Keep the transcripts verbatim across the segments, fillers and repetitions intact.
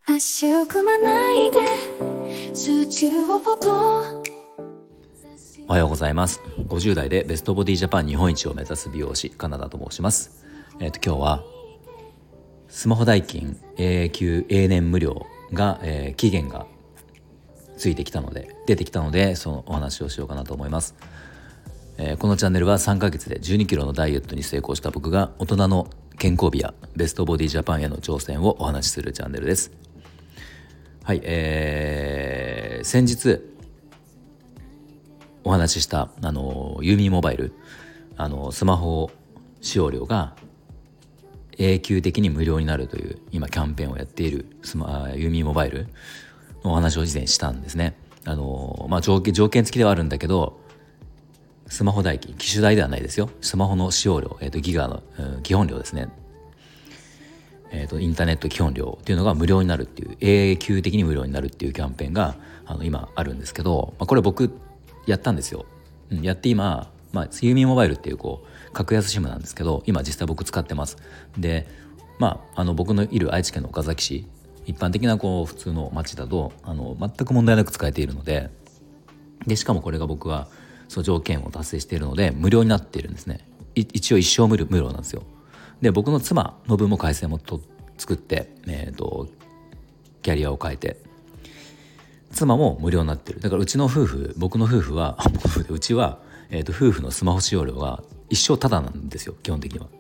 足を組まないで数値をポポ。 おはようございます。ごじゅう代でベストボディジャパン日本一を目指す美容師カナダと申します。えー、と今日はスマホ代金永久永年無料が、えー、期限がついてきたので出てきたのでそのお話をしようかなと思います。えー、このチャンネルはさんかげつでじゅうにキロのダイエットに成功した僕が大人の健康美やベストボディジャパンへの挑戦をお話しするチャンネルです。はい、えー、先日お話ししたあのユーミーモバイルあのスマホ使用料が永久的に無料になるという今キャンペーンをやっているスマユーミーモバイルのお話を以前したんですね。あの、まあ、条件条件付きではあるんだけどスマホ代金機種代ではないですよ。スマホの使用料、えー、とギガの、うん、基本料ですね。えー、とインターネット基本料っていうのが無料になるっていう永久的に無料になるっていうキャンペーンがあの今あるんですけど、まあ、これ僕やったんですよ。うん、やって今、まあ、ユーミーモバイルっていうこう格安 シム なんですけど今実際僕使ってます。で、まあ、あの僕のいる愛知県の岡崎市一般的なこう普通の街だとあの全く問題なく使えているので、でしかもこれが僕はその条件を達成しているので無料になっているんですね。一応一生無料無料なんですよ。で僕の妻の分も回線もと作って、えー、とキャリアを変えて妻も無料になってる。だからうちの夫婦僕の夫婦はうちは、えー、と夫婦のスマホ使用料が一生タダなんですよ基本的には、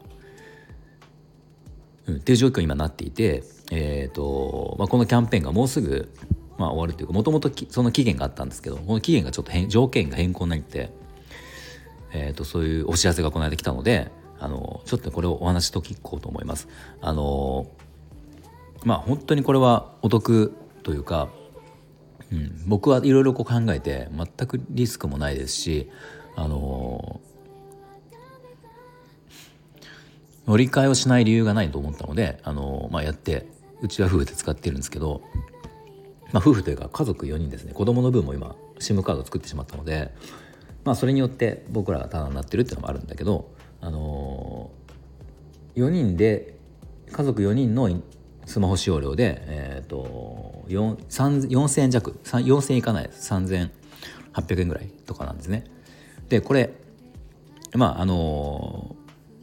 うん、っていう状況に今なっていて、えーとまあ、このキャンペーンがもうすぐ、まあ、終わるというかもともとその期限があったんですけどこの期限がちょっと変条件が変更になって、えー、とそういうお知らせがこの間来たのであのちょっとこれをお話しときこうと思います。あのまあ本当にこれはお得というか、うん、僕はいろいろこう考えて全くリスクもないですし、あの乗り換えをしない理由がないと思ったので、あのまあ、やってうちは夫婦で使ってるんですけど、まあ、夫婦というか家族よにんですね。子供の分も今 SIM カードを作ってしまったので、まあ、それによって僕らがタダになってるっていうのもあるんだけど、あのー、よにんで家族よにんのスマホ使用料で、えー、とよんせんえん弱よんせんえんいかないですさんぜんはっぴゃくえんぐらいとかなんですね。でこれまああの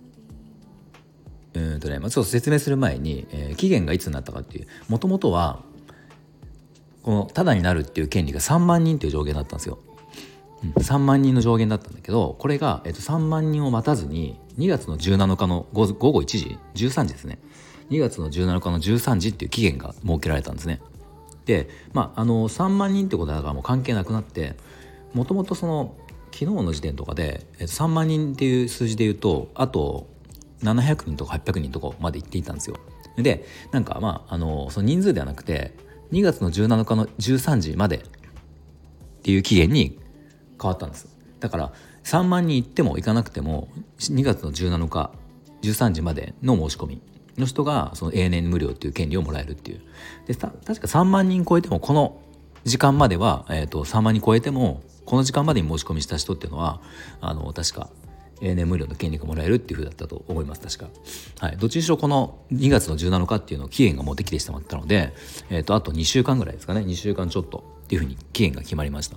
ー、うんとね、まあ、ちょっと説明する前に、えー、期限がいつになったかっていうもともとはこのタダになるっていう権利がさんまんにんという上限だったんですよ。うん、さんまんにんの上限だったんだけどこれが、えっと、さんまんにんを待たずににがつのじゅうなのかの午後いちじじゅうさんじですね。にがつのじゅうなのかのじゅうさんじっていう期限が設けられたんですね。で、まあ、あのさんまんにんってことだからもう関係なくなってもともとその昨日の時点とかで、えっと、さんまんにんっていう数字で言うとあとななひゃくにんとかはっぴゃくにんとかまで行っていたんですよ。でなんかまああのその人数ではなくてにがつのじゅうなのかのじゅうさんじまでっていう期限に変わったんです。だからさんまんにん行っても行かなくてもにがつのじゅうなのかじゅうさんじまでの申し込みの人がその永年無料っていう権利をもらえるっていうで確かさんまんにん超えてもこの時間までは、えー、とさんまんにん超えてもこの時間までに申し込みした人っていうのはあの確か永年無料の権利がもらえるっていう風だったと思います確か。はい、どっちにしろこのにがつのじゅうなのかっていうのを期限がもうできてしまったので、えー、とあとにしゅうかんぐらいですかねにしゅうかんちょっとっていう風に期限が決まりました。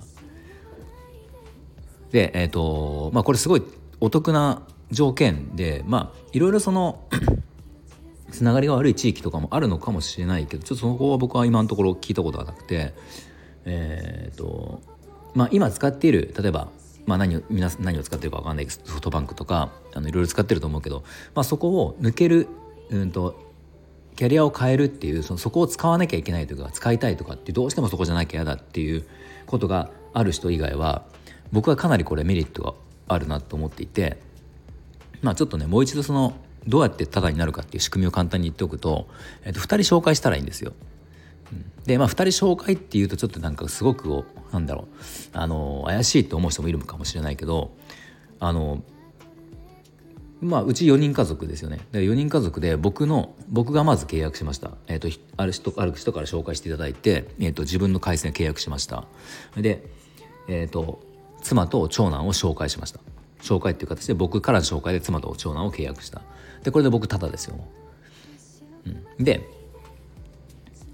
でえっ、ー、とまあこれすごいお得な条件でまあいろいろそのつながりが悪い地域とかもあるのかもしれないけどちょっとその子は僕は今のところ聞いたことがなくてえっ、ー、とまあ今使っている例えばまあ何を皆何を使ってるか分かんないけどソフトバンクとかあのいろいろ使ってると思うけど、まあ、そこを抜けるうんとキャリアを変えるっていうそのそこを使わなきゃいけないとか使いたいとかってどうしてもそこじゃなきゃ嫌だっていうことがある人以外は僕はかなりこれメリットがあるなと思っていて、まあちょっとねもう一度そのどうやってタダになるかっていう仕組みを簡単に言っておくと、えっと、ふたり紹介したらいいんですよ。うん、でまあふたり紹介っていうとちょっとなんかすごくなんだろうあの怪しいと思う人もいるかもしれないけどあのまあうちよにん家族ですよね。でよにん家族で僕の僕がまず契約しました。えっとある人ある人から紹介していただいて、えっと自分の回線契約しました。でえっと妻と長男を紹介しました。紹介っていう形で僕からの紹介で妻と長男を契約した。でこれで僕タダですよ。うん、で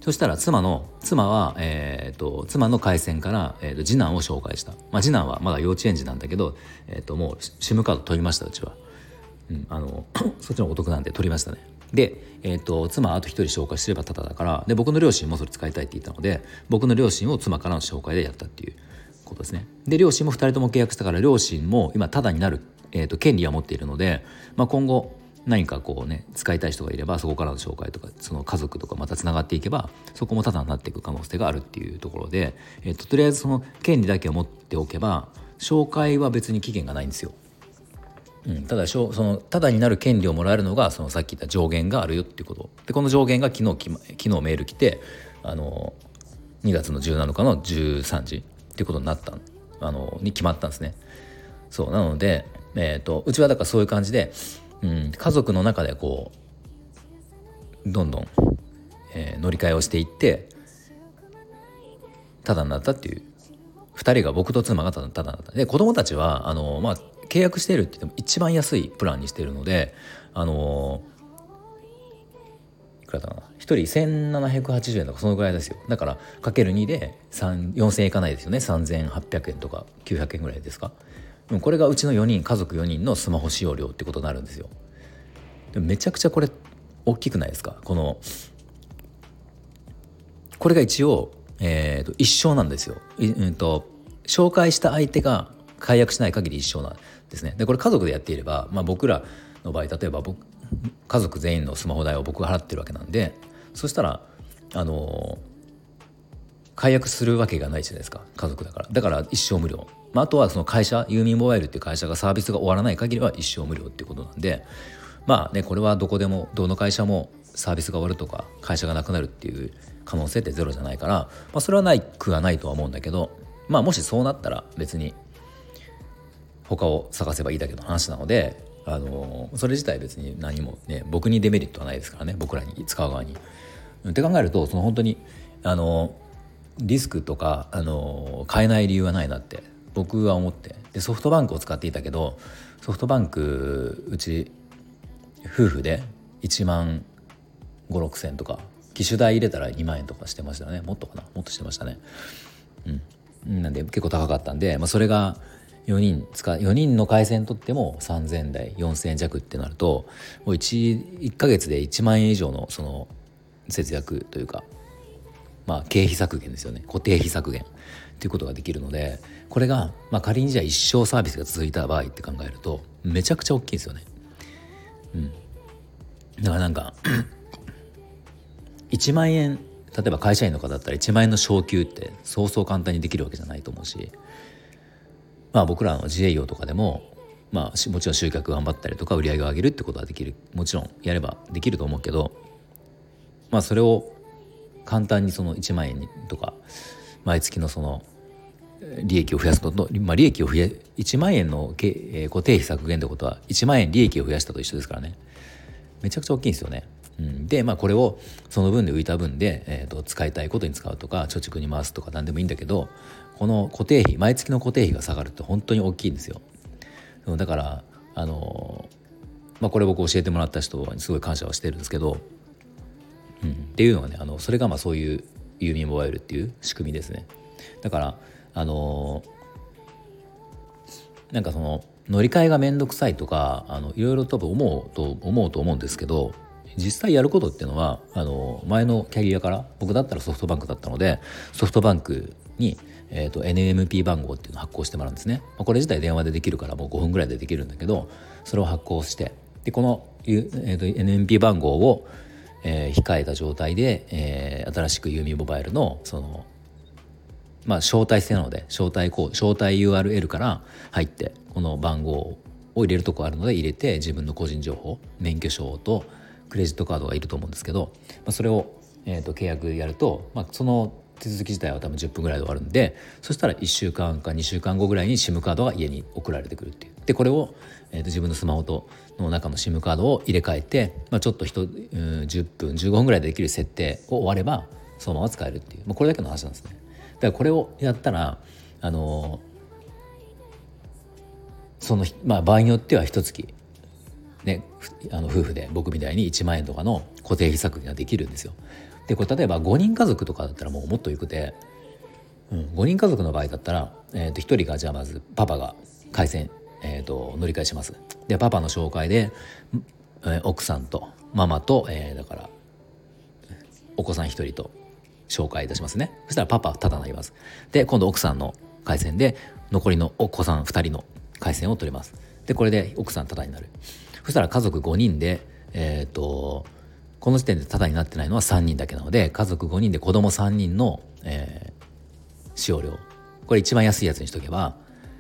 そしたら妻の妻は、えー、と妻の回線から、えー、と次男を紹介した、まあ、次男はまだ幼稚園児なんだけど、えー、ともう SIM カード取りましたうちは、うん、あのそっちのお得なんで取りましたね。で、えー、と妻あと一人紹介すればタダだから、で僕の両親もそれ使いたいって言ったので、僕の両親を妻からの紹介でやったっていうことですね。で両親もふたりとも契約したから、両親も今タダになる、えー、と権利は持っているので、まあ、今後何かこうね使いたい人がいればそこからの紹介とか、その家族とかまたつながっていけばそこもタダになっていく可能性があるっていうところで、えー、ととりあえずその権利だけを持っておけば紹介は別に期限がないんですよ。うん、ただそのタダになる権利をもらえるのがそのさっき言った上限があるよっていうことで、この上限が昨日昨日メール来て、あのにがつのじゅうなのかのじゅうさんじっていうことになったあのに決まったんですね。そうなので、えー、とうちはだからそういう感じで、うん、家族の中でこうどんどん、えー乗り換えをしていってタダになったっていう、ふたりが僕と妻がタダタダになった。で子供たちはあの、まあ、契約しているって言っても一番安いプランにしているので、あのいくらだったかな、ひとりせんななひゃくはちじゅうえんとかそのぐらいですよ。だからかけるにでよんせんえんいかないですよね。さんぜんはっぴゃくえんとかきゅうひゃくえんぐらいですか。これがうちのよにん家族よにんのスマホ使用料ってことになるんですよ。でもめちゃくちゃこれ大きくないですか。このこれが一応、えー、と一生なんですよ。い、うん、と紹介した相手が解約しない限り一生なんですね。でこれ家族でやっていれば、まあ、僕らの場合例えば僕家族全員のスマホ代を僕が払ってるわけなんで、そしたらあの解約するわけがないじゃないですか、家族だから。だから一生無料、まあ、あとはその会社ユーミンモバイルっていう会社がサービスが終わらない限りは一生無料っていうことなんで、まあねこれはどこでもどの会社もサービスが終わるとか会社がなくなるっていう可能性ってゼロじゃないから、まあ、それはないくはないとは思うんだけど、まあもしそうなったら別に他を探せばいいだけの話なので、あのそれ自体別に何もね僕にデメリットはないですからね、僕らに使う側に。って考えるとその本当にあのリスクとかあの買えない理由はないなって僕は思って、でソフトバンクを使っていたけど、ソフトバンクうち夫婦でいちまんご、ろくせんとか、機種代入れたらにまんえんとかしてましたね。もっとかな、もっとしてましたね。うんなんで結構高かったんで、まあ、それがよにん使よにんの回線取ってもさんぜんだいよんせんえん弱ってなると、もう 1, いっかげつでいちまんえん以上のその節約というか、まあ経費削減ですよね。固定費削減っていうことができるので、これが、まあ、仮にじゃあ一生サービスが続いた場合って考えるとめちゃくちゃ大きいですよね。うん、だからなんかいちまんえん、例えば会社員の方だったらいちまんえんの昇給ってそうそう簡単にできるわけじゃないと思うし、まあ僕らの自営業とかでも、まあもちろん集客頑張ったりとか売り上げを上げるってことはできる、もちろんやればできると思うけど、まあそれを簡単にそのいちまんえんとか毎月のその利益を増やすのと、まあ、利益を増やいちまんえんの固定費削減ってことはいちまんえん利益を増やしたと一緒ですからね。めちゃくちゃ大きいんですよね。うん、でまあこれをその分で浮いた分で、えー、と使いたいことに使うとか貯蓄に回すとか何でもいいんだけど、この固定費毎月の固定費が下がるって本当に大きいんですよ。だからあのー、まあこれ僕教えてもらった人にすごい感謝はしてるんですけど、うん、っていうのがね、あのそれがまあそういうユーミンモバイルっていう仕組みですね。だからあのー、なんかその乗り換えがめんどくさいとかあのいろいろ多分思うと思うと思うんですけど、実際やることっていうのはあの前のキャリアから、僕だったらソフトバンクだったのでソフトバンクに、えー、と エヌエムピー 番号っていうのを発行してもらうんですね。これ自体電話でできるからもうごふんぐらいでできるんだけど、それを発行して、でこの、えー、と エヌエムピー 番号を、えー、控えた状態で、えー、新しくユーミンモバイルのそのまあ招待制なので招待コード招待 ユーアールエル から入ってこの番号を入れるとこあるので入れて、自分の個人情報免許証とクレジットカードがいると思うんですけど、まあ、それを、えー、と契約やると、まあ、その手続き自体は多分じゅっぷんぐらいで終わるんで、そしたらいっしゅうかんかにしゅうかんごぐらいに SIM カードが家に送られてくるっていう。でこれを、えー、と自分のスマホとの中の SIM カードを入れ替えて、まあ、ちょっとひと、うん、じゅっぷんじゅうごふんぐらいでできる設定を終わればそのまま使えるっていう、まあ、これだけの話なんですね。だからこれをやったらあのー、その、まあ、場合によっては一月ね、あの夫婦で僕みたいにいちまんえんとかの固定費削減ができるんですよ。 でこれ例えばごにん家族とかだったらもうもっとよくて、うん、ごにん家族の場合だったら、えー、とひとりがじゃあまずパパが回線、えー、と乗り換えします。でパパの紹介で、えー、奥さんとママと、えー、だからお子さんひとりと紹介いたしますね。そしたらパパただになります。で今度奥さんの回線で残りのお子さんふたりの回線を取れます。でこれで奥さんただになる。そしたら家族ごにんで、えー、とこの時点でただになってないのはさんにんだけなので、家族ごにんで子供さんにんの、えー、使用料、これ一番安いやつにしとけば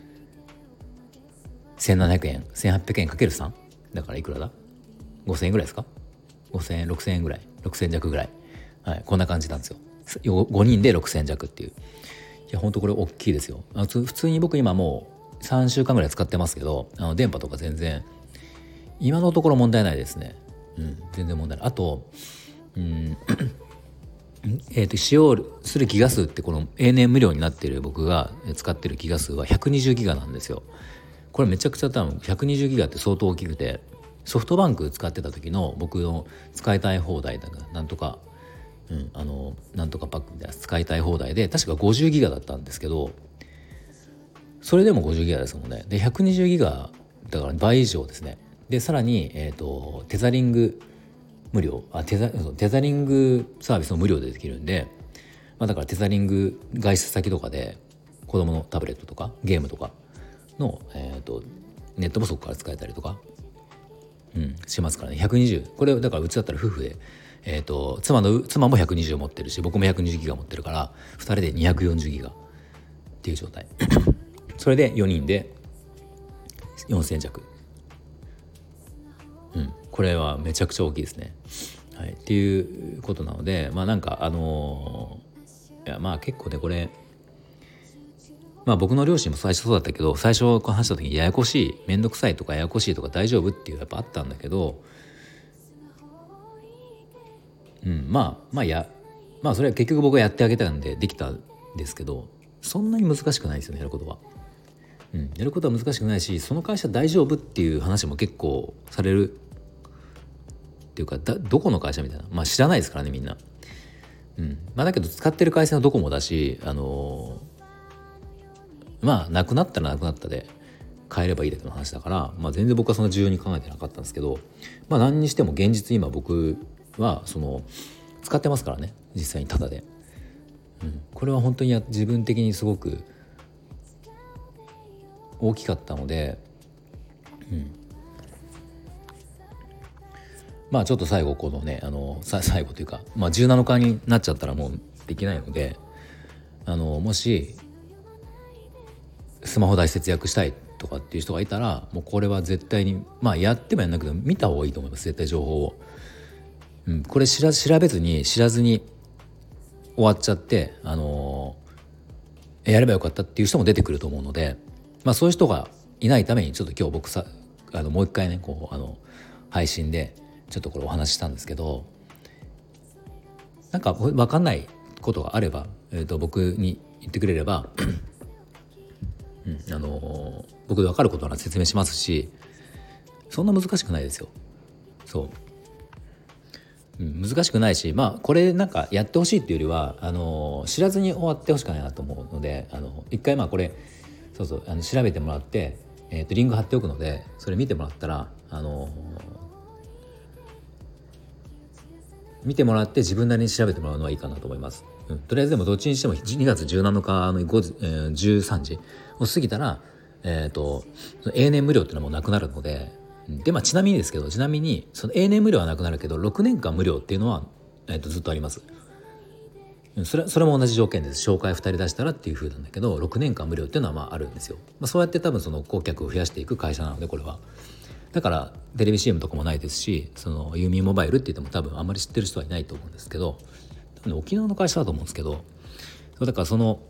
せんななひゃくえん、せんはっぴゃくえんかけるさんだからいくらだ、ごせんえんぐらいですか、ごせんえんろくせんえんぐらい、ろくせん弱ぐらい、はい、こんな感じなんですよ。ごにんでろくせん弱っていう。いや本当これ大きいですよ。あ普通に僕今もうさんしゅうかんぐらい使ってますけど、あの電波とか全然今のところ問題ないですね。うん、全然問題ない。あと、うんえー、と使用するギガ数ってこの永年無料になっている僕が使ってるギガ数はひゃくにじゅうギガなんですよ。これめちゃくちゃ多分ひゃくにじゅうギガって相当大きくて、ソフトバンク使ってた時の僕の使いたい放題だからなんとか、うん、あのなんとかパックみたいな使いたい放題で確かごじゅうギガだったんですけど、それでもごじゅうギガですもんね。でひゃくにじゅうギガだから倍以上ですね。でさらに、えー、とテザリング無料あテザテザリングサービスも無料でできるんで、まあ、だからテザリング外出先とかで子供のタブレットとかゲームとかの、えー、とネットもそこから使えたりとか、うん、しますからね。ひゃくにじゅうこれだからうちだったら夫婦で、えー、と妻の妻もひゃくにじゅう持ってるし僕もひゃくにじゅうギガ持ってるからふたりでにひゃくよんじゅうギガっていう状態それでよにんでよんせん弱、うん、これはめちゃくちゃ大きいですね、はい、っていうことなので、まあなんかあのー、いやまあ結構ねこれまあ僕の両親も最初そうだったけど、最初話した時にややこしい、めんどくさいとかややこしいとか大丈夫っていうやっぱあったんだけど、うんまあまあやまあそれは結局僕がやってあげたんでできたんですけど、そんなに難しくないですよねやることは。うん、やることは難しくないし、その会社大丈夫っていう話も結構されるっていうか、だどこの会社みたいな、まあ知らないですからねみんな、うんまあ、だけど使ってる会社はドコモだし、あのー、まあなくなったらなくなったで変えればいいだけの話だから、まあ、全然僕はそんな重要に考えてなかったんですけど、まあ何にしても現実今僕はその使ってますからね実際にタダで、うん、これは本当にや自分的にすごく大きかったので、うん、まあちょっと最後このねあのさ最後というか、まあ、じゅうなのかになっちゃったらもうできないので、あのもしスマホ代節約したいとかっていう人がいたら、もうこれは絶対にまあやってもやんなくても見た方がいいと思います。絶対情報を、うん、これ知ら調べずに知らずに終わっちゃって、あのー、やればよかったっていう人も出てくると思うので、まあ、そういう人がいないためにちょっと今日僕さあのもう一回ねこうあの配信でちょっとこれお話ししたんですけど、なんか分かんないことがあれば、えー、と僕に言ってくれれば、うんあのー、僕で分かることなら説明しますし、そんな難しくないですよ。そう、うん、難しくないし、まあこれなんかやってほしいっていうよりはあのー、知らずに終わってほしくないなと思うので、あの一回まあこれそうそうあの調べてもらって、えー、とリンク貼っておくのでそれ見てもらったら、あのー、見てもらって自分なりに調べてもらうのはいいかなと思います、うん、とりあえずでもどっちにしてもにがつじゅうなのかのごじ、えー、じゅうさんじを過ぎたら、えー、とその永年無料っていうのはもうなくなるので、でまあちなみにですけどちなみにその永年無料はなくなるけどろくねんかん無料っていうのは、えー、とずっとあります。それそれも同じ条件です。紹介ふたり出したらっていう風なんだけどろくねんかん無料っていうのはまああるんですよ、まあ、そうやって多分その顧客を増やしていく会社なので、これはだからテレビ シーエム とかもないですし、そのユーミンモバイルって言っても多分あんまり知ってる人はいないと思うんですけど、多分沖縄の会社だと思うんですけど、だからその、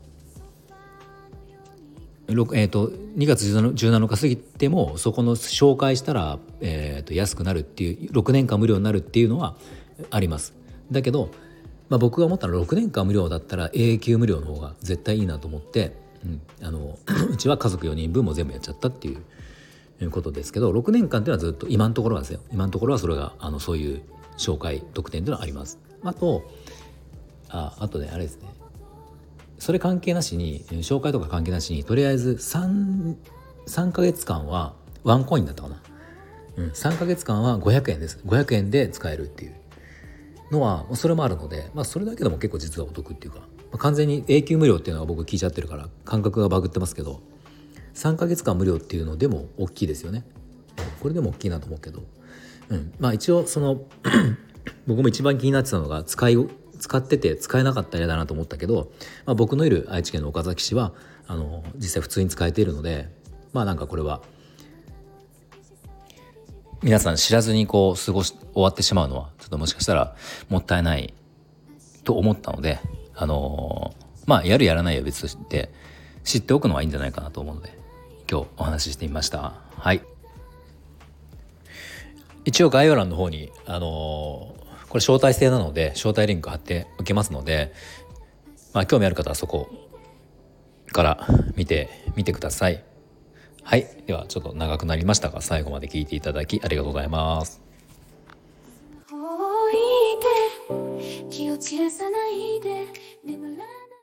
えー、とにがつじゅうなのか過ぎてもそこの紹介したら、えー、と安くなるっていうろくねんかん無料になるっていうのはあります。だけどまあ、僕が思ったらろくねんかん無料だったら永久無料の方が絶対いいなと思って、うん、あのうちは家族よにんぶんも全部やっちゃったっていうことですけど、ろくねんかんっていうのはずっと今のところはですよ今のところはそれがあのそういう紹介特典っていうのはあります。あと、 ああとねあれですね、それ関係なしに紹介とか関係なしにとりあえず 3, 3ヶ月間はワンコインだったかな、うん、さんかげつかんはごひゃくえんです。ごひゃくえんで使えるっていうのはそれもあるので、まあ、それだけでも結構実はお得っていうか、まあ、完全に永久無料っていうのは僕聞いちゃってるから感覚がバグってますけど、さんかげつかん無料っていうのでも大きいですよね。これでも大きいなと思うけど、うん、まあ一応その僕も一番気になってたのが使い使ってて使えなかったら嫌だなと思ったけど、まあ、僕のいる愛知県の岡崎市はあの実際普通に使えているので、まあなんかこれは皆さん知らずにこう過ごし終わってしまうのはちょっともしかしたらもったいないと思ったので、あのー、まあやるやらないは別として知っておくのはいいんじゃないかなと思うので今日お話ししてみました。はい。一応概要欄の方にあのーこれ招待制なので招待リンク貼っておきますので、まあ、興味ある方はそこから見てみてください。はい、ではちょっと長くなりましたが最後まで聞いていただきありがとうございます。 置いて気を散らさないで